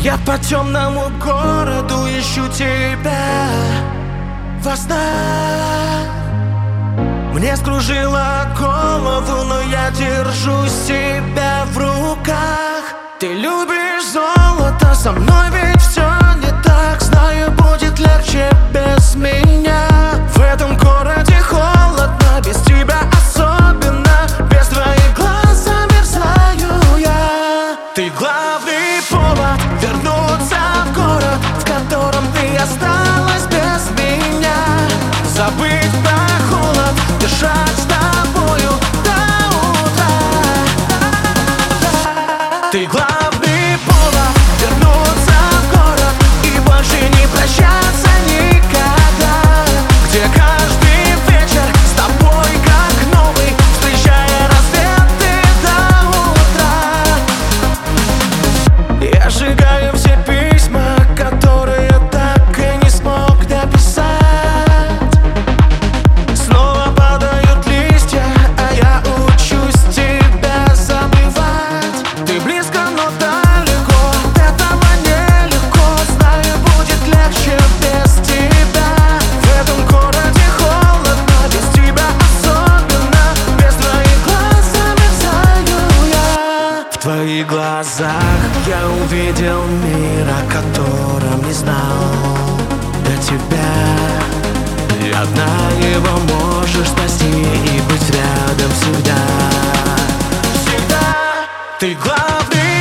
Я по темному городу ищу тебя во снах. Мне скружило голову, но я держу себя в руках. Ты любишь золото, со мной ведь все не так. Знаю, будет легче без меня. В этом городе холодно, без тебя особенно. Без твоих глаз замерзаю я. Ты главный повод вернуться в город, в котором ты осталась без меня. Забыть про холод, дышать с тобою до утра. Ты главный повод вернуться в город и больше не прощаться никогда. Где каждый вечер с тобой как новый, встречая рассветы до утра. Я сжигаю все письма, которые так и не смог дописать. Снова падают листья, а я учусь тебя забывать. Ты близко, но далеко, от этого нелегко. Знаю, будет легче без тебя. В этом городе холодно, без тебя особенно. Без твоих глаз замерзаю я. В твоих глазах я увидел мир, о котором не знал до тебя. Ты одна его можешь спасти и быть рядом всегда. Всегда. Ты главный